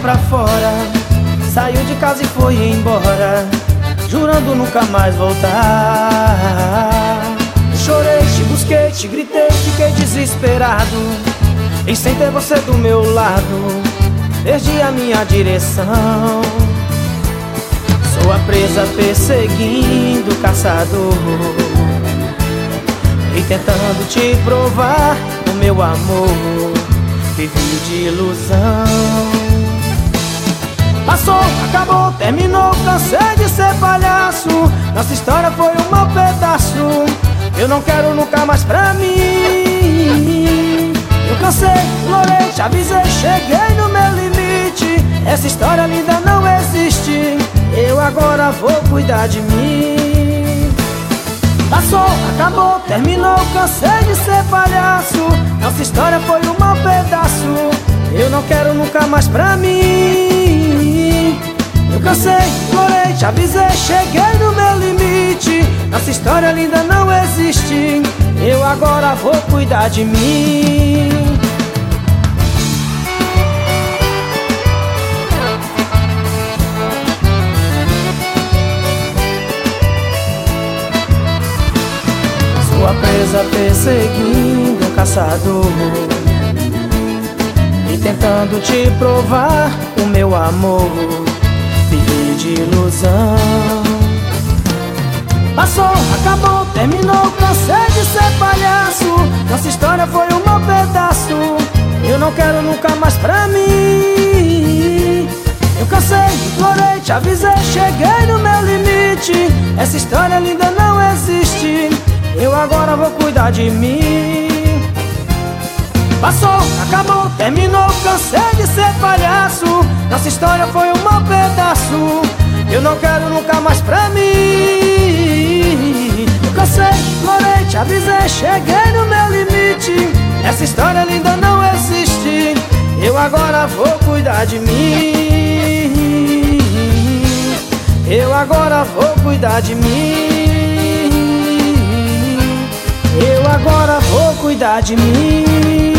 pra fora, saiu de casa e foi embora, jurando nunca mais voltar. Chorei, te busquei, te gritei, fiquei desesperado, e sem ter você do meu lado, perdi a minha direção. Sou a presa perseguindo o caçador, e tentando te provar o meu amor, vivi de ilusão. Passou, acabou, terminou, cansei de ser palhaço. Nossa história foi um mau pedaço, eu não quero nunca mais pra mim. Eu cansei, implorei, te avisei, cheguei no meu limite. Essa história linda não existe, eu agora vou cuidar de mim. Passou, acabou, terminou, cansei de ser palhaço. Nossa história foi um mau pedaço, eu não quero nunca mais pra mim. Eu cansei, implorei, te avisei, cheguei no meu limite. Nossa história linda não existe, eu agora vou cuidar de mim. Sua presa perseguindo um caçador, e tentando te provar o meu amor, vivi de ilusão. Passou, acabou, terminou, cansei de ser palhaço. Nossa história foi um mau pedaço, eu não quero nunca mais pra mim. Eu cansei, implorei, te avisei, cheguei no meu limite. Essa história linda não existe, eu agora vou cuidar de mim. Passou, acabou, terminou, cansei de ser palhaço. Nossa história foi um mau pedaço, eu não quero nunca mais pra mim. Eu cansei, implorei, te avisei, cheguei no meu limite. Essa história linda não existe, eu agora vou cuidar de mim. Eu agora vou cuidar de mim. Eu agora vou cuidar de mim.